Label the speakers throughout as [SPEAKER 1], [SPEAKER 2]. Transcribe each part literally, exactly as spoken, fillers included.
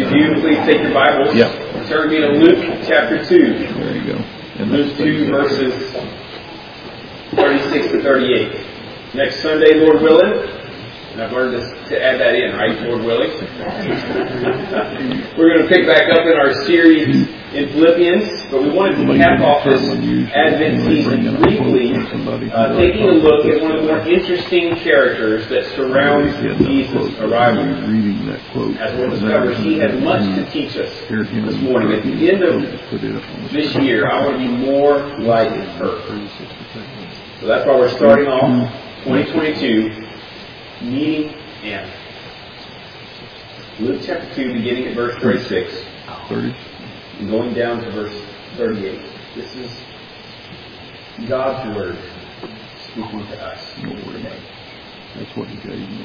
[SPEAKER 1] you do, please take your Bibles.
[SPEAKER 2] Yep.
[SPEAKER 1] And turn me to Luke chapter two.
[SPEAKER 2] There you go. And
[SPEAKER 1] Luke two, verses thirty-six to thirty-eight. Next Sunday, Lord willing, and I've learned this, to add that in, right, Lord willing. We're going to pick back up in our series in Philippians, but we wanted to cap off this Advent season briefly, uh, taking a look at one of the more interesting characters that surrounds Jesus' arrival. As we'll discover, he has much to teach us this morning. At the end of this year, I want to be more like her. So that's why we're starting off twenty twenty-two, meeting Anna. Luke chapter two, beginning at verse thirty-six. thirty. And going down to verse thirty-eight. This is God's Word speaking to us today.
[SPEAKER 2] That's what he gave me.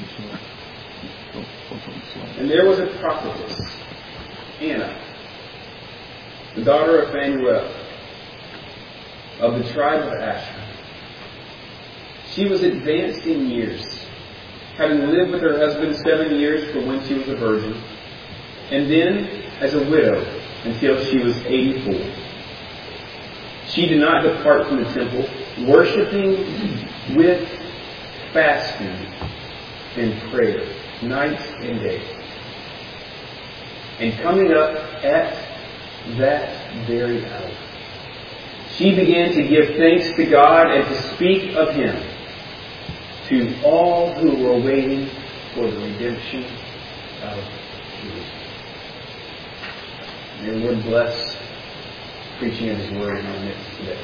[SPEAKER 1] And there was a prophetess, Anna, the daughter of Phanuel, of the tribe of Asher. She was advanced in years, having lived with her husband seven years from when she was a virgin, and then as a widow until she was eighty-four. She did not depart from the temple, worshiping with fasting and prayer, night and day. And coming up at that very hour, she began to give thanks to God and to speak of Him to all who were waiting for the redemption of Jerusalem. May the Lord bless preaching of His Word in our midst today.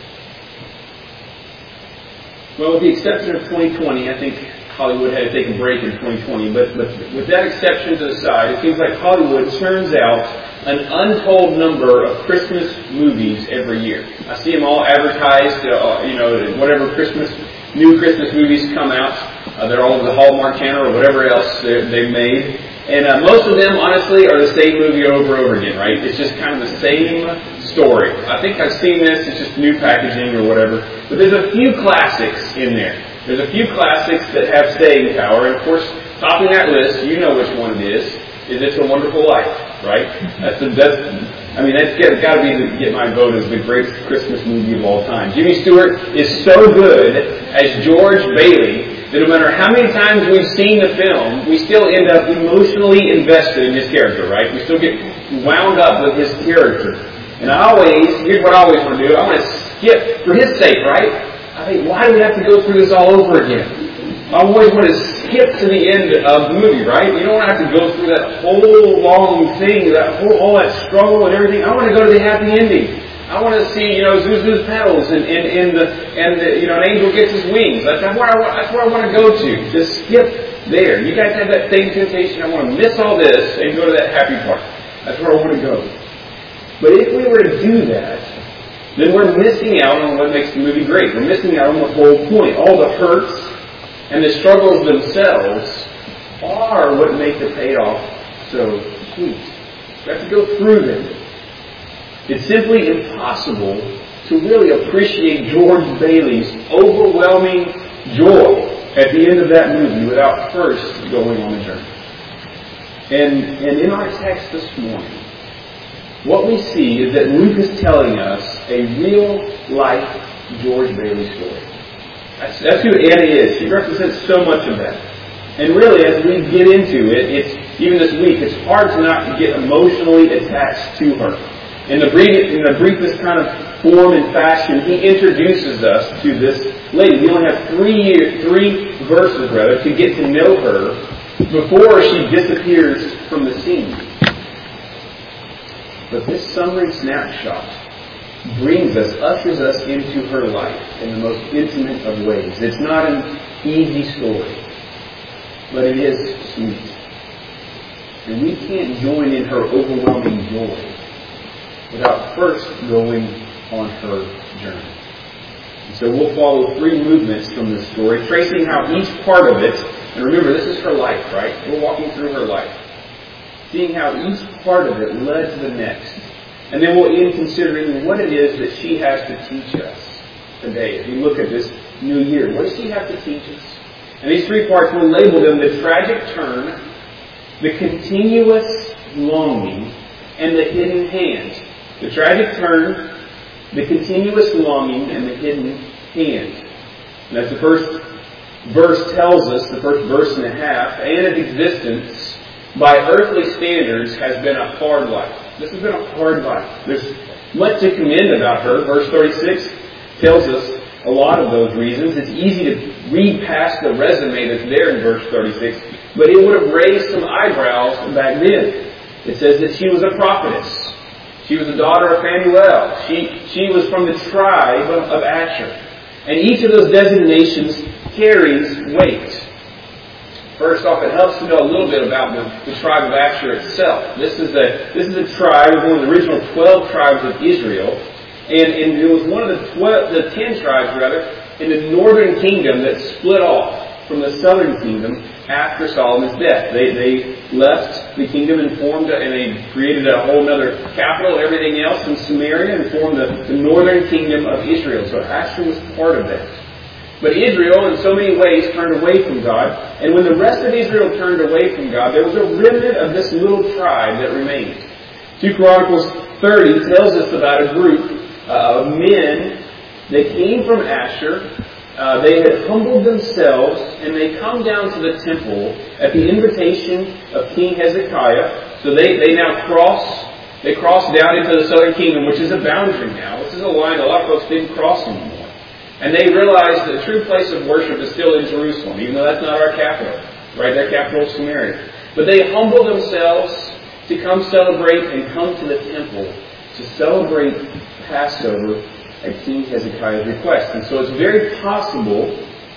[SPEAKER 1] Well, with the exception of twenty twenty, I think Hollywood had to take a break in twenty twenty, but, but with that exception to the side, it seems like Hollywood turns out an untold number of Christmas movies every year. I see them all advertised, uh, you know, whatever Christmas, new Christmas movies come out. Uh, they're all over the Hallmark Channel or whatever else they've made. And uh, most of them, honestly, are the same movie over and over again, right? It's just kind of the same story. I think I've seen this. It's just new packaging or whatever. But there's a few classics in there. There's a few classics that have staying power. And, of course, topping that list, you know which one it is, is It's a Wonderful Life, right? That's, the, that's I mean, that's got to be to get my vote as the greatest Christmas movie of all time. Jimmy Stewart is so good as George Bailey that no matter how many times we've seen the film, we still end up emotionally invested in his character, right? We still get wound up with his character. And I always, here's what I always want to do. I want to skip, for his sake, right? I think, why do we have to go through this all over again? I always want to skip to the end of the movie, right? You don't have to go through that whole long thing, that whole, all that struggle and everything. I want to go to the happy ending. I want to see, you know, Zuzu's petals and, and, and, the, and the, you know, an angel gets his wings. That's where I want, that's where I want to go to. Just skip there. You guys have that same temptation. I want to miss all this and go to that happy part. That's where I want to go. But if we were to do that, then we're missing out on what makes the movie great. We're missing out on the whole point. All the hurts and the struggles themselves are what make the payoff so sweet. We have to go through them. It's simply impossible to really appreciate George Bailey's overwhelming joy at the end of that movie without first going on a journey. And, and in our text this morning, what we see is that Luke is telling us a real-life George Bailey story. That's, that's who Anna is. She represents so much of that. And really, as we get into it, it's even this week, it's hard to not get emotionally attached to her. In the, brief, in the briefest kind of form and fashion, he introduces us to this lady. We only have three years, three verses rather to get to know her before she disappears from the scene. But this summary snapshot brings us, ushers us into her life in the most intimate of ways. It's not an easy story, but it is sweet. And we can't join in her overwhelming joy without first going on her journey. And so we'll follow three movements from this story, tracing how each part of it, and remember this is her life, right? We're walking through her life. Seeing how each part of it led to the next. And then we'll end considering what it is that she has to teach us today as we look at this new year. What does she have to teach us? And these three parts, we'll label them the tragic turn, the continuous longing, and the hidden hand. The tragic turn, the continuous longing, and the hidden hand. And as the first verse tells us, the first verse and a half, Anna's existence by earthly standards has been a hard life. This has been a hard life. There's much to commend about her. Verse thirty-six tells us a lot of those reasons. It's easy to read past the resume that's there in verse thirty-six, but it would have raised some eyebrows back then. It says that she was a prophetess. She was the daughter of Phanuel. She, she was from the tribe of, of Asher. And each of those designations carries weight. First off, it helps to know a little bit about the, the tribe of Asher itself. This is a this is a tribe, one of the original twelve tribes of Israel, and, and it was one of the twelve, the ten tribes rather, in the northern kingdom that split off from the southern kingdom after Solomon's death. They they left the kingdom and formed a, and they created a whole other capital, everything else in Samaria, and formed the, the northern kingdom of Israel. So Asher was part of that. But Israel, in so many ways, turned away from God. And when the rest of Israel turned away from God, there was a remnant of this little tribe that remained. Second Chronicles thirty tells us about a group uh, of men that came from Asher. Uh, they had humbled themselves, and they come down to the temple at the invitation of King Hezekiah. So they, they now cross, they cross down into the southern kingdom, which is a boundary now. This is a line a lot of folks didn't cross anymore. And they realized the true place of worship is still in Jerusalem, even though that's not our capital. Right? Their capital is Samaria. But they humble themselves to come celebrate and come to the temple to celebrate Passover at King Hezekiah's request. And so it's very possible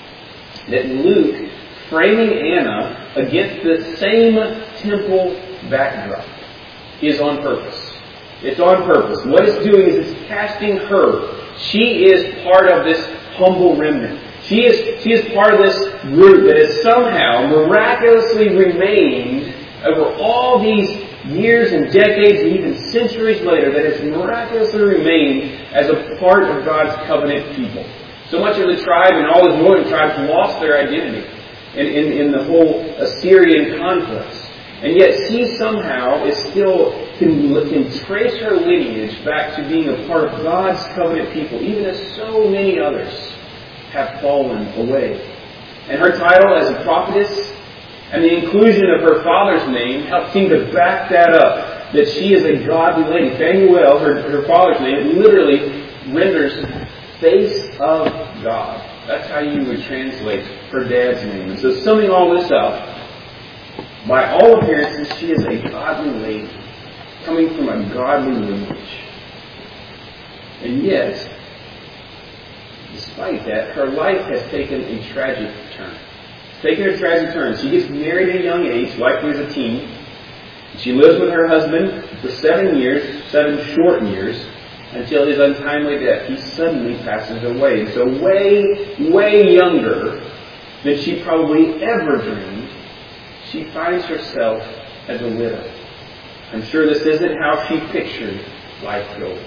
[SPEAKER 1] that Luke, framing Anna against the same temple backdrop, is on purpose. It's on purpose. What it's doing is it's casting her. She is part of this humble remnant. She is, she is part of this group that has somehow miraculously remained over all these years and decades and even centuries later, that has miraculously remained as a part of God's covenant people. So much of the tribe and all the northern tribes lost their identity in, in, in the whole Assyrian conquest. And yet she somehow is still can, can trace her lineage back to being a part of God's covenant people, even as so many others have fallen away. And her title as a prophetess and the inclusion of her father's name help seem to back that up, that she is a godly lady. Phanuel, her, her father's name, literally renders face of God. That's how you would translate her dad's name. And so summing all this up, by all appearances, she is a godly lady, coming from a godly lineage. And yet, despite that, her life has taken a tragic turn. It's taken a tragic turn. She gets married at a young age, likely as a teen. She lives with her husband for seven years, seven short years, until his untimely death. He suddenly passes away. And so way, way younger than she probably ever dreamed, she finds herself as a widow. I'm sure this isn't how she pictured life going.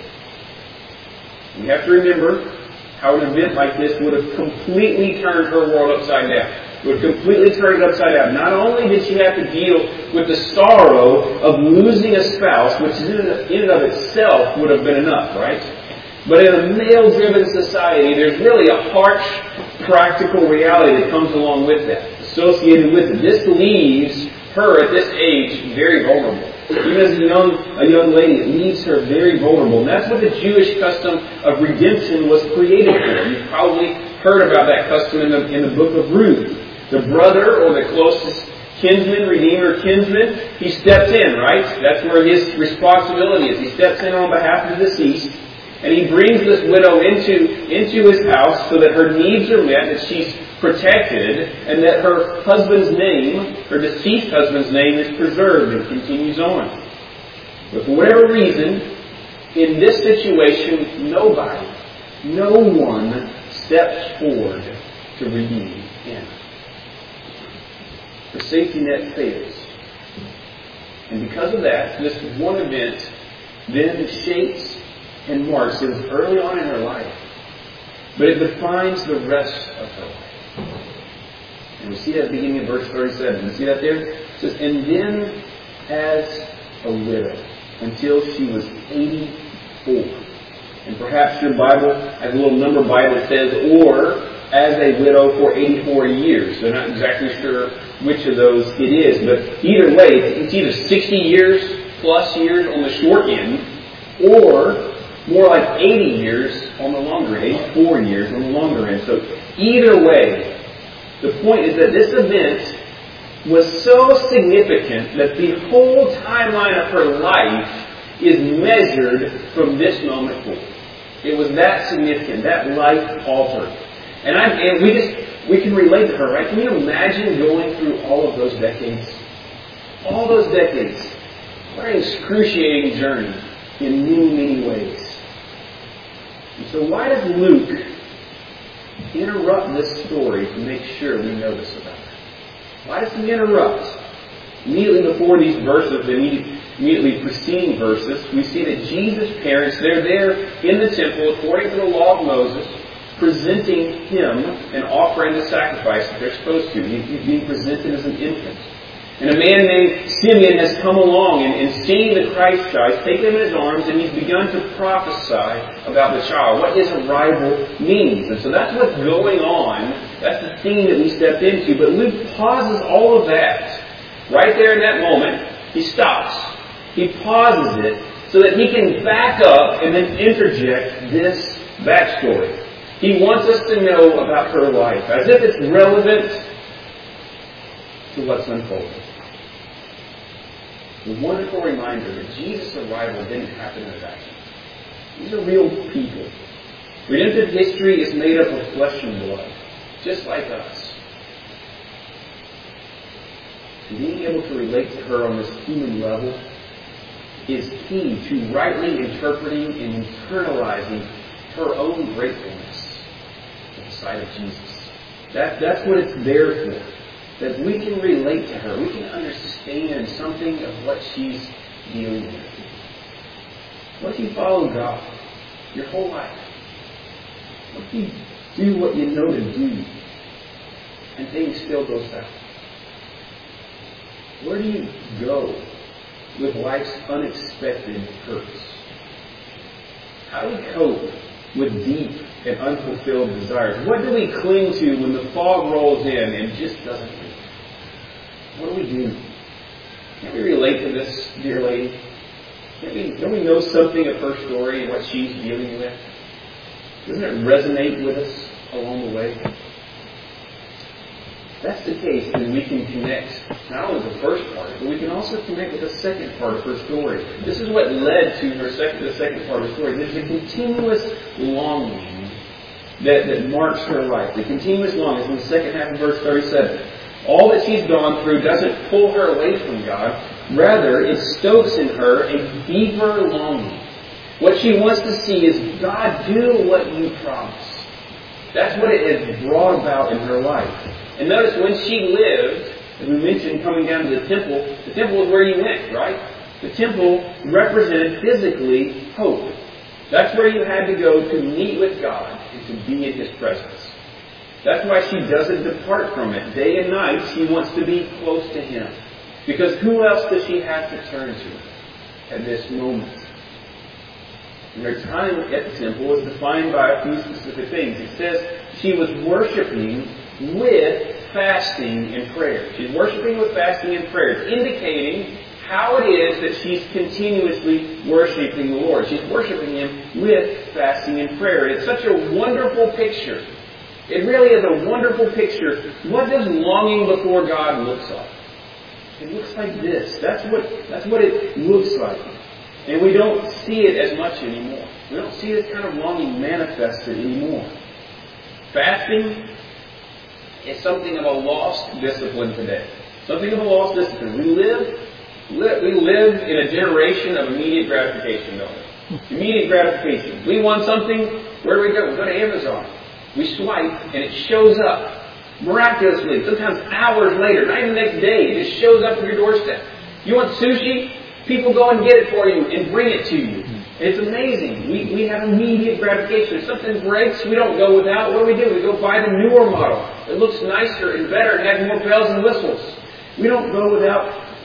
[SPEAKER 1] We have to remember how an event like this would have completely turned her world upside down. It would completely turn it upside down. Not only did she have to deal with the sorrow of losing a spouse, which in and of itself would have been enough, right? But in a male-driven society, there's really a harsh, practical reality that comes along with that, associated with it. This leaves her at this age very vulnerable. Even as a young, a young lady, it leaves her very vulnerable. And that's what the Jewish custom of redemption was created for. You've probably heard about that custom in the, in the book of Ruth. The brother or the closest kinsman, redeemer, kinsman, he steps in, right? That's where his responsibility is. He steps in on behalf of the deceased, and he brings this widow into, into his house so that her needs are met, that she's protected, and that her husband's name, her deceased husband's name, is preserved and continues on. But for whatever reason, in this situation, nobody, no one steps forward to redeem him. Her safety net fails. And because of that, this one event then shapes and marks, it was early on in her life, but it defines the rest of her life. And we see that beginning in verse thirty-seven. You see that there? It says, and then as a widow until she was eighty-four. And perhaps your Bible has a little number by it that says, or as a widow for eighty-four years. They're not exactly sure which of those it is, but either way, it's either sixty years plus years on the short end, or more like eighty years on the longer end, eighty-four years on the longer end. So either way, the point is that this event was so significant that the whole timeline of her life is measured from this moment forward. It was that significant, that life altered. And, I, and we just, we can relate to her, right? Can you imagine going through all of those decades? All those decades. What an excruciating journey in many, many ways. And so why does Luke interrupt this story to make sure we know this about her? Why does he interrupt? Immediately before these verses, immediately, immediately preceding verses, we see that Jesus' parents, they're there in the temple according to the law of Moses, presenting him and offering the sacrifice that they're supposed to. He's being presented as an infant. And a man named Simeon has come along and, and seeing the Christ child, taken him in his arms, and he's begun to prophesy about the child, what his arrival means. And so that's what's going on. That's the theme that we stepped into. But Luke pauses all of that. Right there in that moment, he stops. He pauses it so that he can back up and then interject this backstory. He wants us to know about her life, as if it's relevant to what's unfolding. A wonderful reminder that Jesus' arrival didn't happen in a vacuum. These are real people. Redemptive history is made up of flesh and blood, just like us. Being able to relate to her on this human level is key to rightly interpreting and internalizing her own gratefulness at the sight of Jesus. That, that's what it's there for. That we can relate to her. We can understand something of what she's dealing with. What if you follow God your whole life? What if you do what you know to do and things still go south? Where do you go with life's unexpected hurts? How do we cope with deep and unfulfilled desires? What do we cling to when the fog rolls in and just doesn't leave? What do we do? Can we relate to this dear lady? Can we, don't we know something of her story and what she's dealing with? Doesn't it resonate with us along the way? If that's the case, then we can connect not only the first part, but we can also connect with the second part of her story. This is what led to her second, the second part of the story. There's a continuous longing that, that marks her life. The continuous longing. In the second half of verse thirty-seven. All that she's gone through doesn't pull her away from God. Rather, it stokes in her a deeper longing. What she wants to see is, God, do what you promised. That's what it has brought about in her life. And notice when she lived, as we mentioned coming down to the temple, the temple is where you went, right? The temple represented physically hope. That's where you had to go to meet with God and to be in His presence. That's why she doesn't depart from it. Day and night, she wants to be close to Him. Because who else does she have to turn to at this moment? And her time at the temple is defined by a few specific things. It says she was worshiping with fasting and prayer. She's worshiping with fasting and prayer. It's indicating how it is that she's continuously worshiping the Lord. She's worshiping Him with fasting and prayer. It's such a wonderful picture. It really is a wonderful picture. What does longing before God look like? It looks like this. That's what, that's what it looks like. And we don't see it as much anymore. We don't see this kind of longing manifested anymore. Fasting is something of a lost discipline today. Something of a lost discipline. We live, we live in a generation of immediate gratification, don't we? Immediate gratification. We want something, where do we go? We go to Amazon. We swipe, and it shows up miraculously, sometimes hours later, not even the next day. It just shows up at your doorstep. You want sushi? People go and get it for you and bring it to you. It's amazing. We, we have immediate gratification. If something breaks, we don't go without. What do we do? We go buy the newer model. It looks nicer and better and has more bells and whistles. We don't go without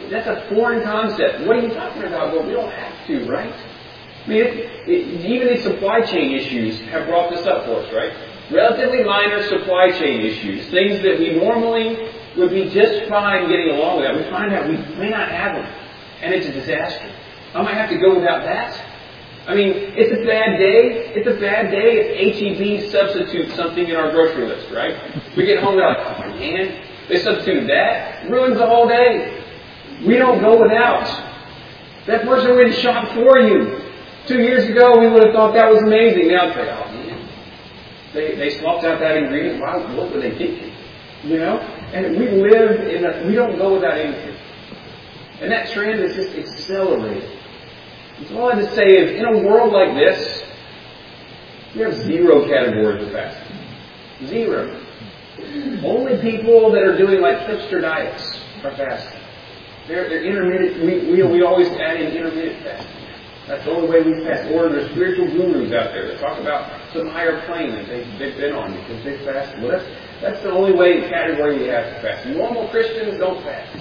[SPEAKER 1] that's a foreign concept. What are you talking about? Well, we don't have to, right? I mean, it, it, even these supply chain issues have brought this up for us, right? Relatively minor supply chain issues, things that we normally would be just fine getting along with. That we find out we may not have them, and it's a disaster. I might have to go without that. I mean, it's a bad day. It's a bad day if H E B substitutes something in our grocery list, right? We get home and we're like, oh man, they substituted that. Ruins the whole day. We don't go without. That person went and shop for you. Two years ago, we would have thought that was amazing. Now it's like, oh man, they they swapped out that ingredient. Wow, what were they thinking? You know? And we live in a, we don't go without anything. And that trend is just accelerated. So all I have to say is, in a world like this, we have zero categories of fasting. Zero. Only people that are doing like hipster diets are fasting. They're, they're intermittent. We, we, we always add in intermittent fasting. That's the only way we fast. Or there's spiritual gurus out there that talk about some higher plane that they, they've been on because they fast. Well, that's, that's the only way category we have to fast. Normal Christians don't fast.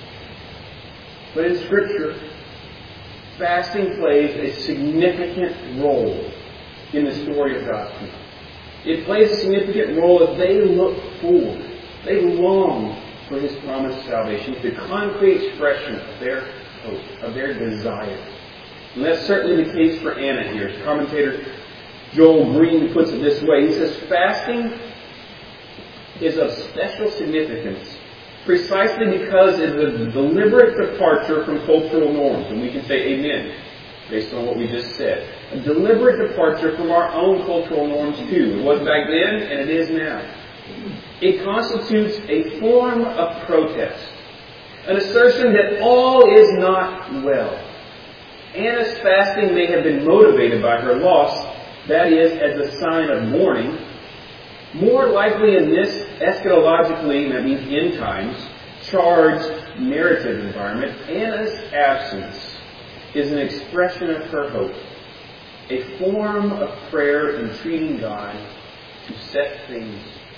[SPEAKER 1] But in Scripture, fasting plays a significant role in the story of God's people. It plays a significant role as they look forward. They long for His promised salvation. It's a concrete expression of their hope, of their desire. And that's certainly the case for Anna here. As commentator Joel Green puts it this way. He says, fasting is of special significance precisely because it is a deliberate departure from cultural norms. And we can say amen, based on what we just said. A deliberate departure from our own cultural norms too. It was back then, and it is now. It constitutes a form of protest. An assertion that all is not well. Anna's fasting may have been motivated by her loss, that is, as a sign of mourning. More likely in this eschatologically, that means end times, charged narrative environment, Anna's absence is an expression of her hope, a form of prayer entreating God to set things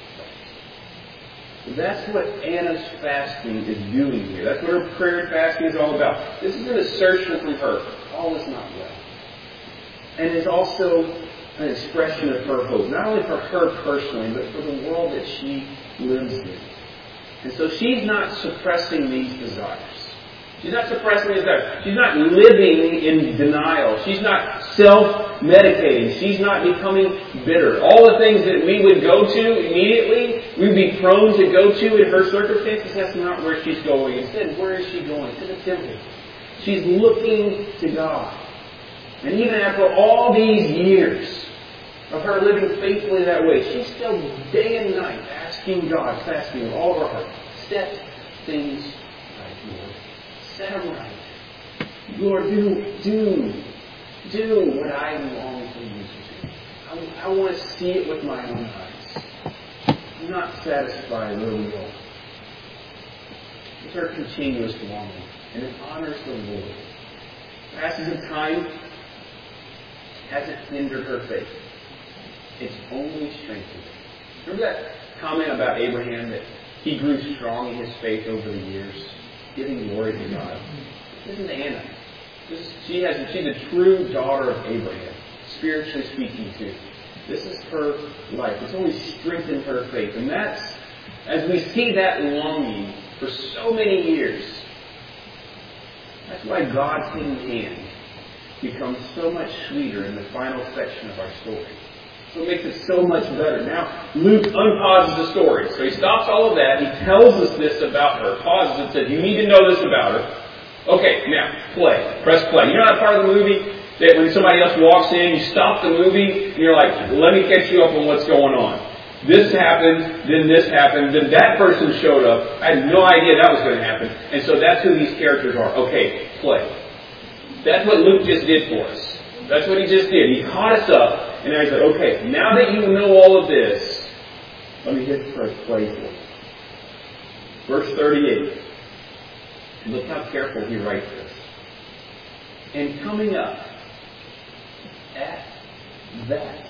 [SPEAKER 1] right. That's what Anna's fasting is doing here. That's what her prayer and fasting is all about. This is an assertion from her. All is not well. And it's also an expression of her hope, not only for her personally, but for the world that she lives in. And so she's not suppressing these desires. She's not suppressing these desires. She's not living in denial. She's not self-medicating. She's not becoming bitter. All the things that we would go to immediately, we'd be prone to go to in her circumstances, that's not where she's going. Instead, where is she going? To the temple. She's looking to God. And even after all these years of her living faithfully that way, she's still day and night asking God, fasting with all of her heart, set things right, Lord. Set them right. Lord, do, do, do what I long for you to do. I, I want to see it with my own eyes. I'm not satisfied where we are. It's her continuous longing, and it honors the Lord. Passes of time hasn't hindered her faith. It's only strengthened it. Remember that comment about Abraham, that he grew strong in his faith over the years, giving glory to God? This is Anna. This is, she has, she's a true daughter of Abraham, spiritually speaking too. This is her life. It's only strengthened her faith. And that's, as we see that longing for so many years, that's why God's hidden hand becomes so much sweeter in the final section of our story. So it makes it so much better. Now, Luke unpauses the story. So he stops all of that. He tells us this about her. Pauses and says, you need to know this about her. Okay, now, play. Press play. You know that part of the movie that when somebody else walks in, you stop the movie, and you're like, let me catch you up on what's going on. This happened, then this happened, then that person showed up. I had no idea that was going to happen. And so that's who these characters are. Okay, play. That's what Luke just did for us. That's what he just did. He caught us up. And I said, okay, now that you know all of this, let me hit press play for you. Verse thirty-eight. Look how careful he writes this. And coming up at that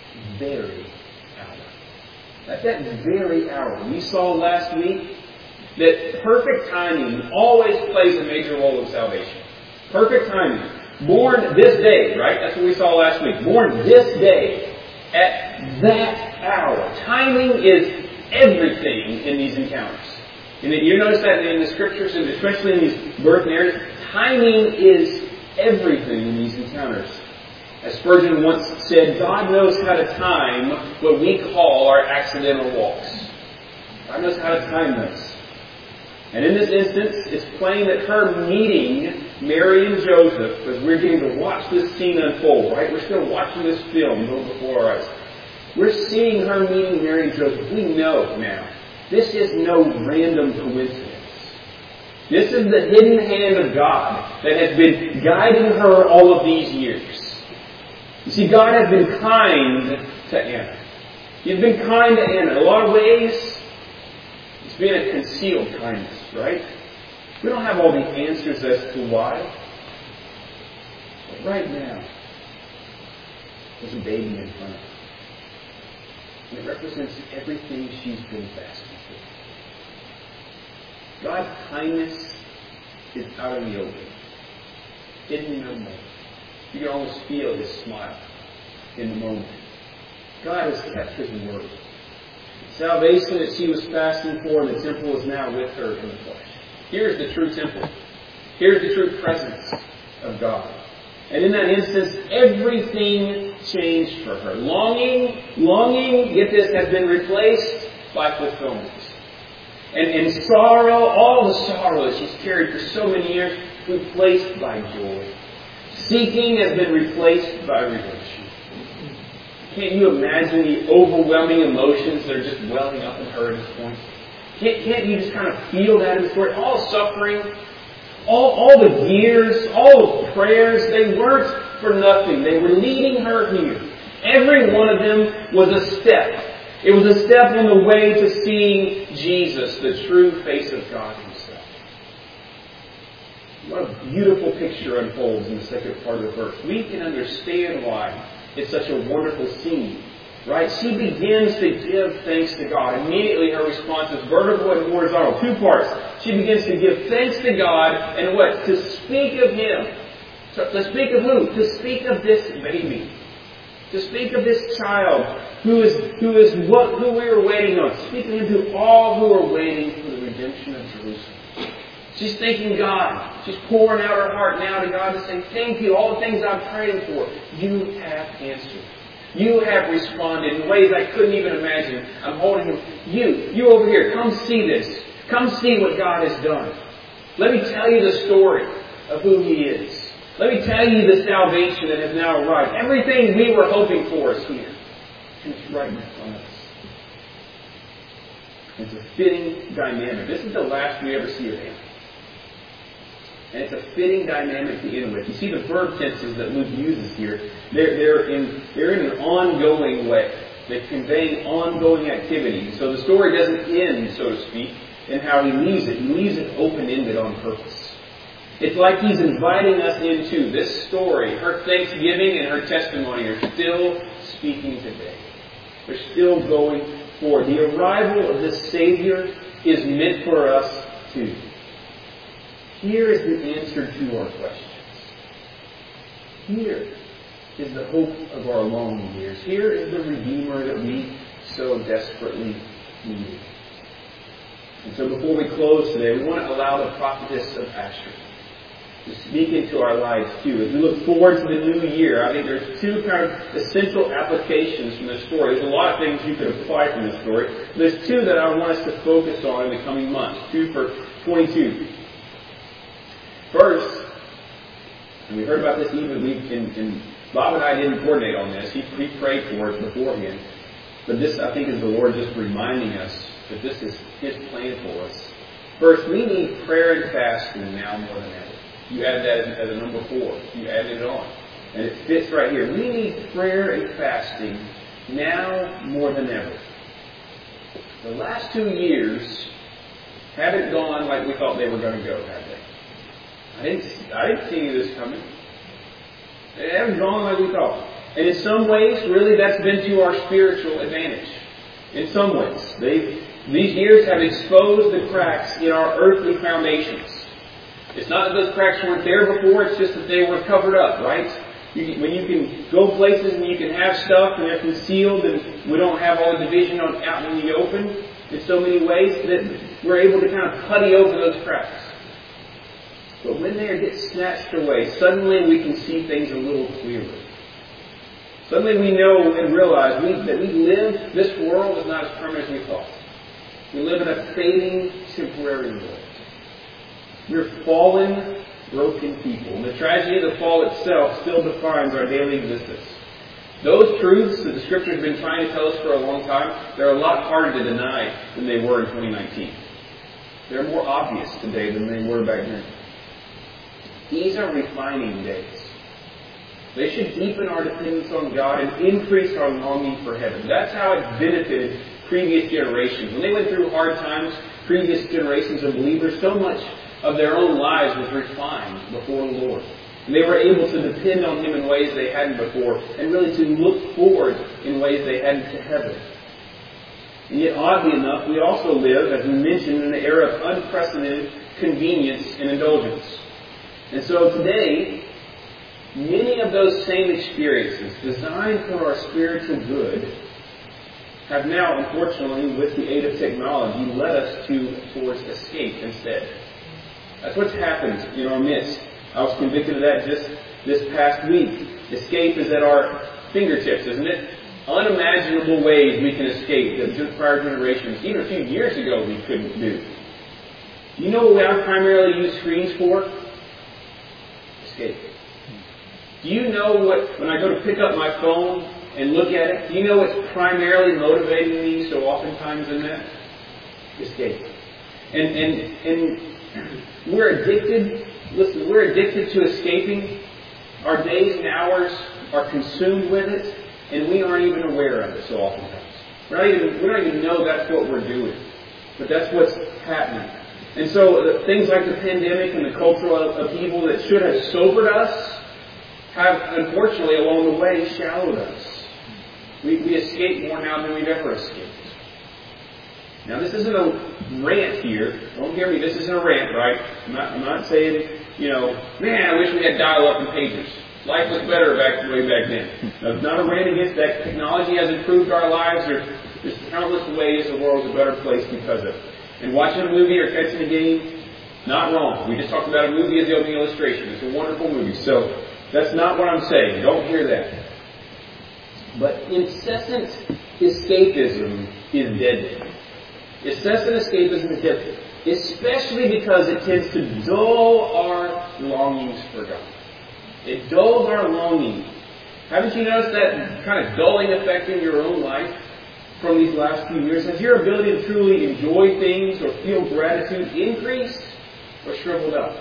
[SPEAKER 1] very hour. At that very hour. We saw last week that perfect timing always plays a major role in salvation. Perfect timing. Born this day, right? That's what we saw last week. Born this day, at that hour. Timing is everything in these encounters. And you notice that in the scriptures, and especially in these birth narratives, timing is everything in these encounters. As Spurgeon once said, God knows how to time what we call our accidental walks. God knows how to time those. And in this instance, it's plain that her meeting Mary and Joseph, as we're getting to watch this scene unfold, right? We're still watching this film go before our eyes. We're seeing her meeting Mary and Joseph. We know now, this is no random coincidence. This is the hidden hand of God that has been guiding her all of these years. You see, God has been kind to Anna. He's been kind to Anna. In a lot of ways, it's been a concealed kindness, right? We don't have all the answers as to why. But right now, there's a baby in front of her. And it represents everything she's been fasting for. God's kindness is out in the open. Hidden in her moment. You can almost feel His smile in the moment. God has kept His word. The salvation that she was fasting for in the temple is now with her in the flesh. Here's the true temple. Here's the true presence of God. And in that instance, everything changed for her. Longing, longing, get this, has been replaced by fulfillment. And, and sorrow, all the sorrow that she's carried for so many years, replaced by joy. Seeking has been replaced by redemption. Can't you imagine the overwhelming emotions that are just welling up in her at this point? Can't, can't you just kind of feel that in the story? All suffering, all, all the years, all the prayers, they weren't for nothing. They were leading her here. Every one of them was a step. It was a step on the way to seeing Jesus, the true face of God Himself. What a beautiful picture unfolds in the second part of the verse. We can understand why it's such a wonderful scene. Right? She begins to give thanks to God. Immediately her response is vertical and horizontal. Two parts. She begins to give thanks to God and what? To speak of Him. So, to speak of who? To speak of this baby. To speak of this child who is who is what who we are waiting on. Speak of Him to all who are waiting for the redemption of Jerusalem. She's thanking God. She's pouring out her heart now to God to say, thank you. All the things I'm praying for, you have answered. You have responded in ways I couldn't even imagine. I'm holding Him. You, you over here, come see this. Come see what God has done. Let me tell you the story of who He is. Let me tell you the salvation that has now arrived. Everything we were hoping for is here. And it's right in front of us. It's a fitting dynamic. This is the last we ever see of Him. And it's a fitting dynamic to end with. You see the verb tenses that Luke uses here. They're, they're, in, they're in an ongoing way. They're conveying ongoing activity. So the story doesn't end, so to speak, in how He leaves it. He leaves it open-ended on purpose. It's like He's inviting us into this story. Her thanksgiving and her testimony are still speaking today. They're still going forward. The arrival of this Savior is meant for us too. Here is the answer to our questions. Here is the hope of our long years. Here is the Redeemer that we so desperately need. And so before we close today, we want to allow the prophetess of Asher to speak into our lives too. As we look forward to the new year, I think there's two kind of essential applications from this story. There's a lot of things you could apply from this story. There's two that I want us to focus on in the coming months. Two for twenty-two. First, and we heard about this even, we, and, and Bob and I didn't coordinate on this. He, he prayed for it beforehand. But this, I think, is the Lord just reminding us that this is His plan for us. First, we need prayer and fasting now more than ever. You add that as, as a number four. You added it on. And it fits right here. We need prayer and fasting now more than ever. The last two years haven't gone like we thought they were going to go, have they? I didn't, I didn't see this coming. They haven't gone like we thought. And in some ways, really, that's been to our spiritual advantage. In some ways. They've These years have exposed the cracks in our earthly foundations. It's not that those cracks weren't there before, it's just that they were covered up, right? You, when you can go places and you can have stuff and they're concealed and we don't have all the division on, out in the open in so many ways that we're able to kind of putty over those cracks. But when they get snatched away, suddenly we can see things a little clearer. Suddenly we know and realize we, that we live, this world is not as permanent as we thought. We live in a fading, temporary world. We're fallen, broken people. And the tragedy of the fall itself still defines our daily existence. Those truths that the Scripture has been trying to tell us for a long time, they're a lot harder to deny than they were in twenty nineteen. They're more obvious today than they were back then. These are refining days. They should deepen our dependence on God and increase our longing for heaven. That's how it benefited previous generations. When they went through hard times, previous generations of believers, so much of their own lives was refined before the Lord. And they were able to depend on Him in ways they hadn't before, and really to look forward in ways they hadn't to heaven. And yet, oddly enough, we also live, as we mentioned, in an era of unprecedented convenience and indulgence. And so today, many of those same experiences, designed for our spiritual good, have now, unfortunately, with the aid of technology, led us to towards escape instead. That's what's happened in our midst. I was convicted of that just this past week. Escape is at our fingertips, isn't it? Unimaginable ways we can escape that just prior generations, even a few years ago, we couldn't do. Do you know what I primarily use screens for? Escape. Do you know what, when I go to pick up my phone and look at it, do you know what's primarily motivating me so oftentimes in that? Escape. And, and, and we're addicted, listen, we're addicted to escaping. Our days and hours are consumed with it, and we aren't even aware of it so oftentimes. We're not even, we don't even know that's what we're doing. But that's what's happening. And so uh, things like the pandemic and the cultural upheaval that should have sobered us have, unfortunately, along the way, shallowed us. We, we escape more now than we've ever escaped. Now, this isn't a rant here. Don't hear me. This isn't a rant, right? I'm not, I'm not saying, you know, man, I wish we had dial-up and pagers. Life was better back way back then. Now, it's not a rant against that. Technology has improved our lives. There's, there's countless ways the world's a better place because of it. And watching a movie or catching a game, not wrong. We just talked about a movie as the opening illustration. It's a wonderful movie. So that's not what I'm saying. Don't hear that. But incessant escapism is deadly. Incessant escapism is deadly. Especially because it tends to dull our longings for God. It dulls our longing. Haven't you noticed that kind of dulling effect in your own life from these last few years? Has your ability to truly enjoy things or feel gratitude increased or shriveled up?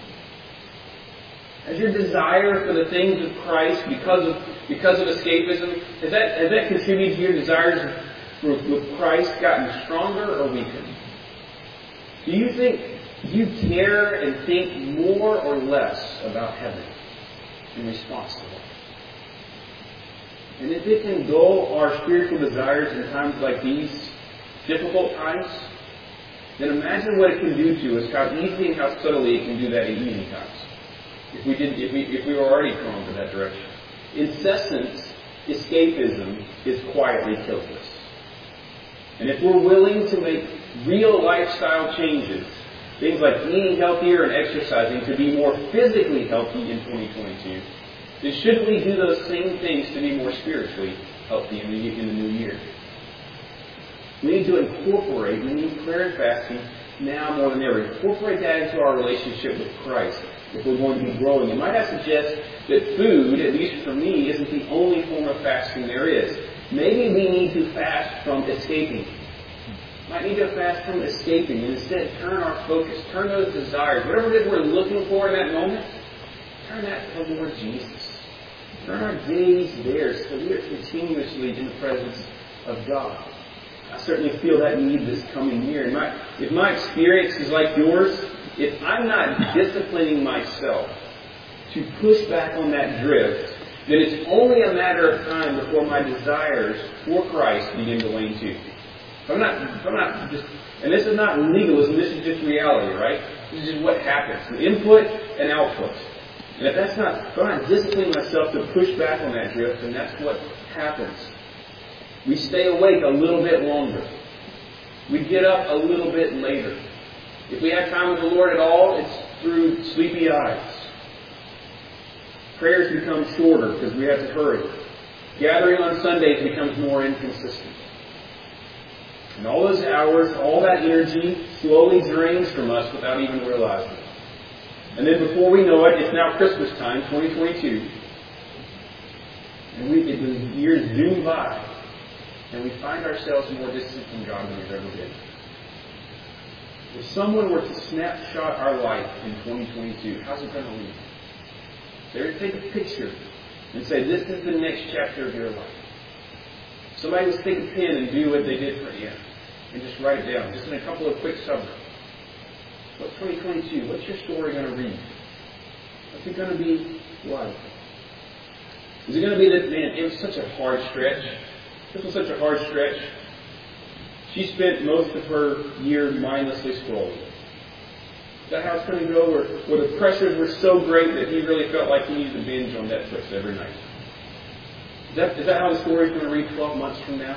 [SPEAKER 1] Has your desire for the things of Christ because of because of escapism, has that has that contributed to your desires for, with Christ gotten stronger or weakened? Do you think do you care and think more or less about heaven in response to that? And if it can dull our spiritual desires in times like these, difficult times, then imagine what it can do to us, how easily and how subtly it can do that in easy times. If we didn't, if we if we were already prone to that direction. Incessant escapism is quietly killing us. And if we're willing to make real lifestyle changes, things like eating healthier and exercising to be more physically healthy in twenty twenty-two, then shouldn't we do those same things to be more spiritually healthy in the, in the new year? We need to incorporate, we need prayer and fasting now more than ever. Incorporate that into our relationship with Christ if we're going to be growing. And might I suggest that food, at least for me, isn't the only form of fasting there is. Maybe we need to fast from escaping. Might need to fast from escaping and instead turn our focus, turn those desires, whatever it is we're looking for in that moment, turn that to the Lord Jesus. Turn our gaze there so we are continuously in the presence of God. I certainly feel that need this coming year. And my, if my experience is like yours, if I'm not disciplining myself to push back on that drift, then it's only a matter of time before my desires for Christ begin to wane too. If I'm not, if I'm not just, and this is not legalism, this is just reality, right? This is just what happens. Input and output. And if that's not, if I'm not disciplining myself to push back on that drift, then that's what happens. We stay awake a little bit longer. We get up a little bit later. If we have time with the Lord at all, it's through sleepy eyes. Prayers become shorter because we have to hurry. Gathering on Sundays becomes more inconsistent. And all those hours, all that energy slowly drains from us without even realizing it. And then before we know it, it's now Christmas time, twenty twenty-two. And we, it, the years zoom by. And we find ourselves more distant from God than we've ever been. If someone were to snapshot our life in twenty twenty-two, how's it going to leave? They're to take a picture and say, this is the next chapter of your life. Somebody was to take a pen and do what they did for Anna. And just write it down. Just in a couple of quick summaries. What's twenty twenty-two? What's your story going to read? What's it going to be like? Is it going to be that, man, it was such a hard stretch. This was such a hard stretch. She spent most of her year mindlessly scrolling. Is that how it's going to go? Or, or the pressures were so great that he really felt like he needed to binge on Netflix every night? Is that, is that how the story is going to read twelve months from now?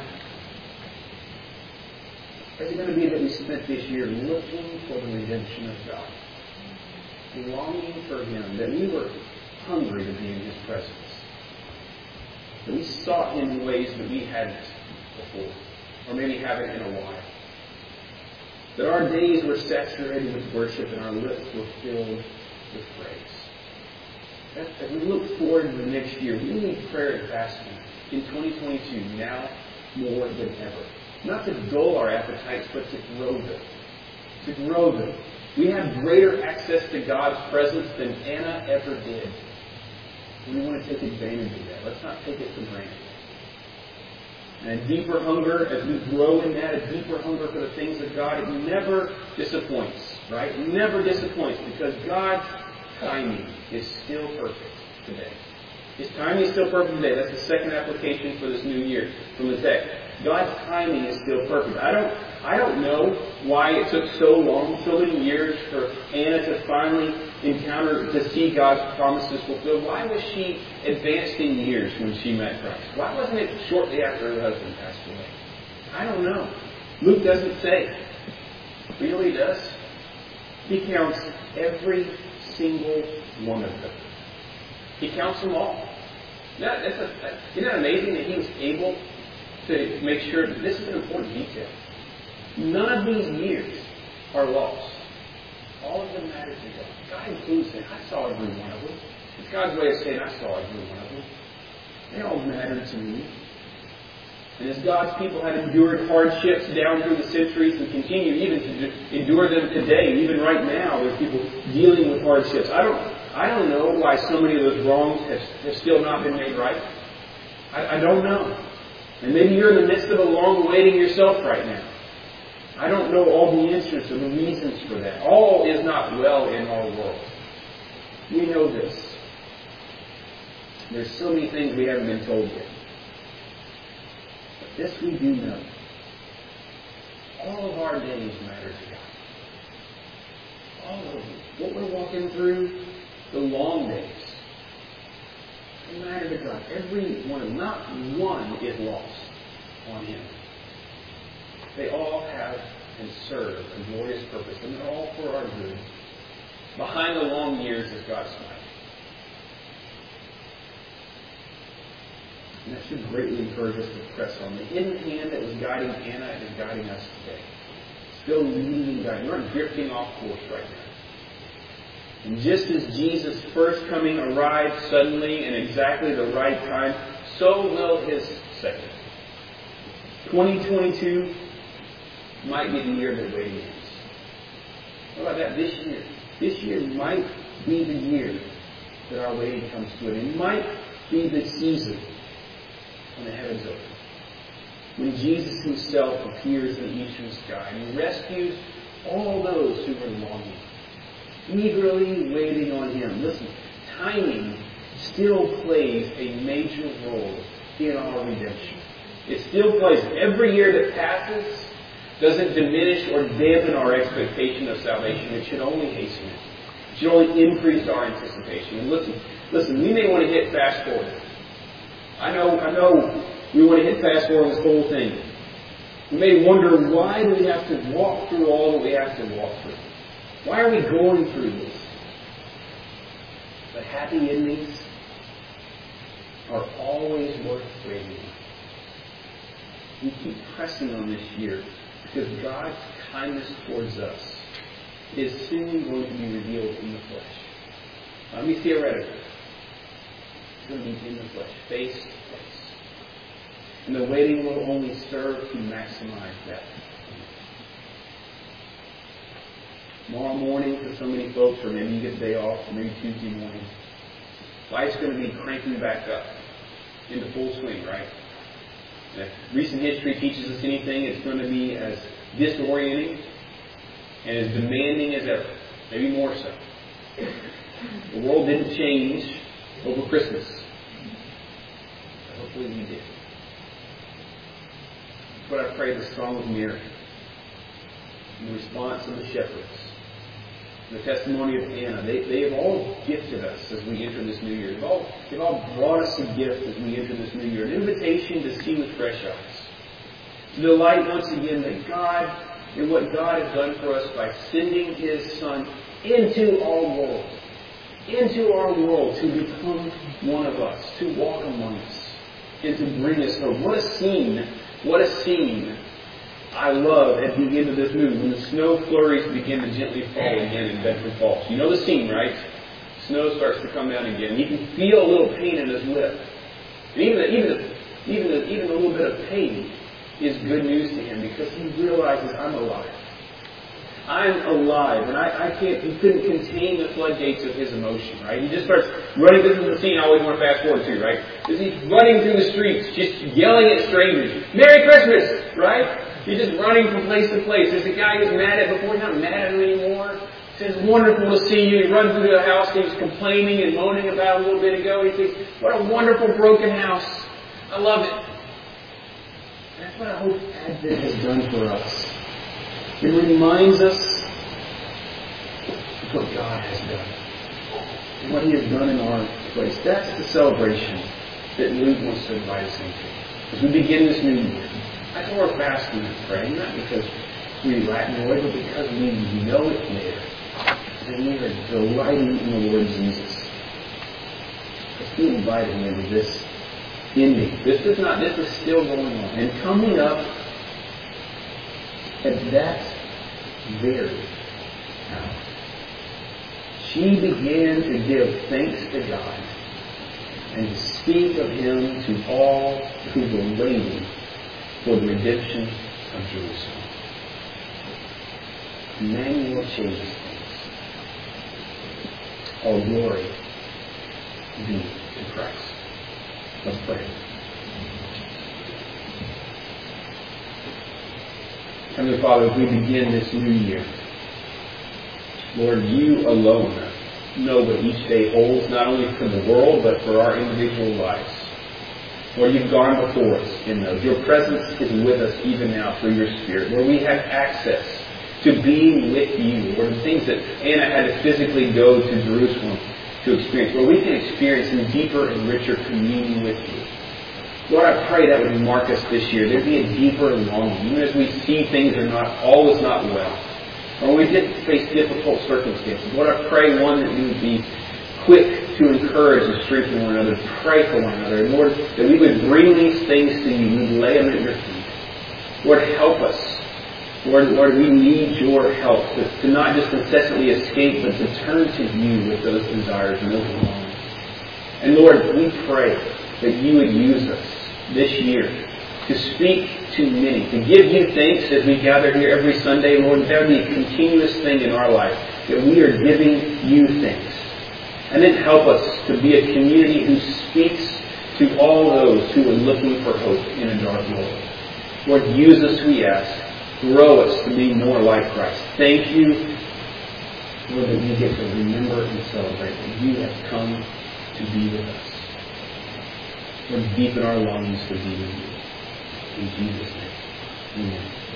[SPEAKER 1] Is it going to be that we spent this year looking for the redemption of God? Longing for Him. That we were hungry to be in His presence. That we sought Him in ways that we hadn't before. Or maybe haven't in a while. That our days were saturated with worship and our lips were filled with praise. That, as we look forward to the next year, we need prayer and fasting in twenty twenty-two now more than ever. Not to dull our appetites, but to grow them. To grow them. We have greater access to God's presence than Anna ever did. We want to take advantage of that. Let's not take it for granted. And a deeper hunger, as we grow in that, a deeper hunger for the things of God, it never disappoints, right? It never disappoints because God's timing is still perfect today. His timing is still perfect today. That's the second application for this new year from the text. God's timing is still perfect. I don't, I don't know why it took so long, so many years for Anna to finally encounter, to see God's promises fulfilled. Why was she advanced in years when she met Christ? Why wasn't it shortly after her husband passed away? I don't know. Luke doesn't say. He really does. He counts every single one of them. He counts them all. Now, that's a, isn't that amazing that he was able to make sure that this is an important detail. None of these years are lost. All of them matter to God. God includes them. I saw every one of them. It's God's way of saying I saw every one of them. They all matter to me. And as God's people have endured hardships down through the centuries and continue even to endure them today, even right now, there's people dealing with hardships. I don't, I don't know why so many of those wrongs have, have still not been made right. I, I don't know. And maybe you're in the midst of a long waiting yourself right now. I don't know all the answers or the reasons for that. All is not well in our world. We know this. There's so many things we haven't been told yet. But this we do know. All of our days matter to God. All of them. What we're walking through, the long days, they matter to God. Every one of them. Not one is lost on Him. They all have and serve a glorious purpose, and they're all for our good. Behind the long years is God's smile. And that should greatly encourage us to press on. The hidden hand that was guiding Anna is guiding us today. Still leading and guiding. We're drifting off course right now. And just as Jesus' first coming arrived suddenly in exactly the right time, so will His second. twenty twenty-two might be the year that waiting ends. What about that? This year. This year might be the year that our waiting comes to an end. It might be the season when the heavens open. When Jesus Himself appears in the eastern sky and He rescues all those who are longing, eagerly waiting on Him. Listen, timing still plays a major role in our redemption. It still plays. Every year that passes, doesn't diminish or dampen our expectation of salvation. It should only hasten it. It should only increase our anticipation. And listen, listen, we may want to hit fast forward. I know, I know we want to hit fast forward this whole thing. We may wonder, why do we have to walk through all that we have to walk through? Why are we going through this? But happy endings are always worth waiting. We keep pressing on this year because God's kindness towards us is soon going to be revealed in the flesh. Let me theoretically. It's going to be in the flesh, face to face. And the waiting will only serve to maximize that. Tomorrow morning for so many folks, or maybe you get a day off, or maybe Tuesday morning, life's going to be cranking back up into full swing, right? And if recent history teaches us anything, it's going to be as disorienting and as demanding as ever, maybe more so. The world didn't change over Christmas. But hopefully we did. That's what I pray the Song of Mary, in the response of the shepherds, the testimony of Anna. They, they have all gifted us as we enter this new year. They've all, they've all brought us a gift as we enter this new year. An invitation to see with fresh eyes. To delight once again that God, in what God has done for us by sending His Son into our world. Into our world to become one of us. To walk among us. And to bring us hope. What a scene. What a scene. I love at the end of this movie when the snow flurries begin to gently fall again in Bedford Falls. You know the scene, right? Snow starts to come down again. You can feel a little pain in his lip. And even even even even a little bit of pain is good news to him because he realizes I'm alive. I'm alive, and I, I can't. He couldn't contain the floodgates of his emotion. Right? He just starts running. This is the scene I always want to fast forward to. Right? Because he's running through the streets, just yelling at strangers, "Merry Christmas!" Right? He's just running from place to place. There's a guy who's mad at before. He's not mad at him anymore. He says, "Wonderful to see you." He runs into the house he was complaining and moaning about a little bit ago. He says, "What a wonderful broken house. I love it." That's what I hope Advent has done for us. It reminds us of what God has done. And what He has done in our place. That's the celebration that Luke wants to invite us into. As we begin this new year. That's why we're fasting and praying, not because we lack joy, but because we know it's there. And we are delighting in the Lord Jesus. Let's be inviting into this ending. This is not, this is still going on. And coming up at that very hour, she began to give thanks to God and to speak of Him to all who were waiting for the redemption of Jerusalem. Emmanuel changes things. All glory be to Christ. Let's pray. Heavenly Father, as we begin this new year, Lord, You alone know what each day holds, not only for the world, but for our individual lives. Lord, You've gone before us in those. Your presence is with us even now through Your Spirit. Lord, we have access to being with You. Lord, the things that Anna had to physically go to Jerusalem to experience. Lord, we can experience in deeper and richer communion with You. Lord, I pray that would mark us this year. There'd be a deeper longing, even as we see things are not, all is not well. Or we did face difficult circumstances. Lord, I pray, one, that We would be quick to encourage and strengthen one another, pray for one another. And Lord, that we would bring these things to You, we would lay them at Your feet. Lord, help us. Lord, Lord, we need Your help to, to not just incessantly escape, but to turn to You with those desires and those longings. And Lord, we pray that You would use us this year to speak to many, to give You thanks as we gather here every Sunday. Lord, that would be a continuous thing in our life, that we are giving You thanks. And then help us to be a community who speaks to all those who are looking for hope in a dark world. Lord, use us, we ask. Grow us to be more like Christ. Thank You, Lord, that we get to remember and celebrate that You have come to be with us. Lord, deepen our longings to be with You. In Jesus' name, amen.